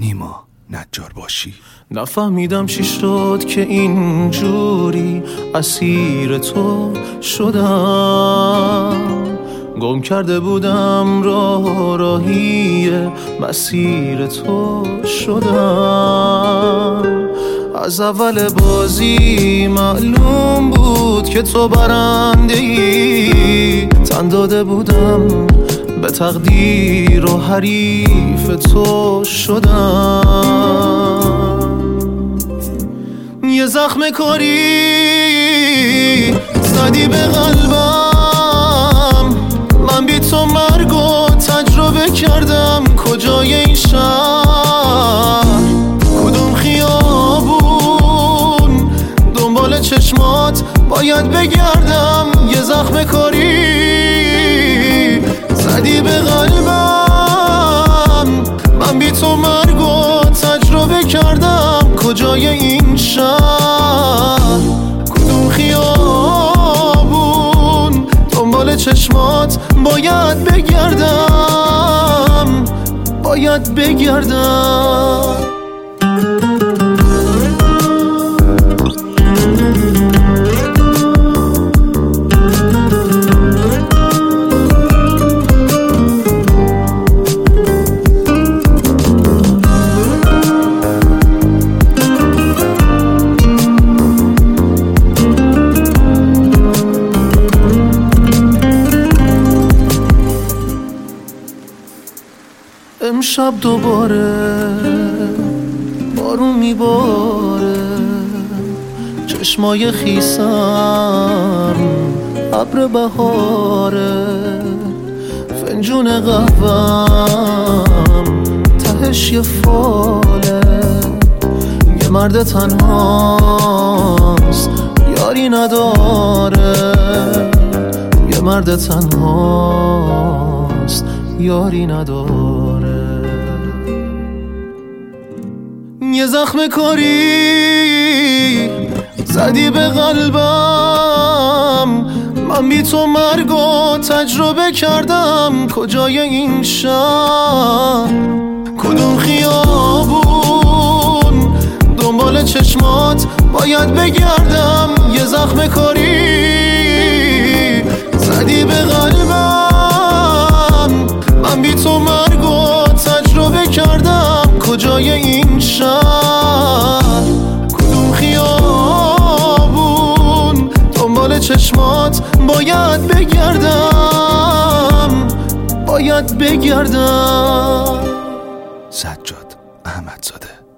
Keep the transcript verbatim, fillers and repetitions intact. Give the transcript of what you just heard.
نیما نجار باشی. نفهمیدم چی شد که اینجوری اسیر تو شدم، گم کرده بودم راه راهی مسیر تو شدم. از اول بازی معلوم بود که تو برنده ای، تن داده بودم به تقدیر و حریف تو شدم. یه زخم کاری زدی به قلبم، من بی تو مرگ و تجربه کردم. کجای این شهر، کدوم خیابون، دنبال چشمات باید بگردم. یه زخم کاری زدی به قلبم، من بی تو مرگ و تجربه کردم. کجای این شهر، کدوم خیابون، دنبال چشمات باید بگردم، باید بگردم. امشب دوباره بارون میباره، چشمای خیسم ابر بهاره. فنجون قهوه‌م تهش یه فاله، یه مرد تنهاست یاری نداره. یه مرد تنهاست یاری نداره. یه زخم کاری زدی به قلبم، من بی تو مرگ و تجربه کردم. کجای این شهر، کدوم خیابون، دنبال چشمات باید بگردم. یه زخم کاری زدی به قلبم، من بی تو مرگ و تجربه کردم. کجای این شهر، کدوم خیابون، دنبال چشمات باید بگردم، باید بگردم. سجاد احمدزاده.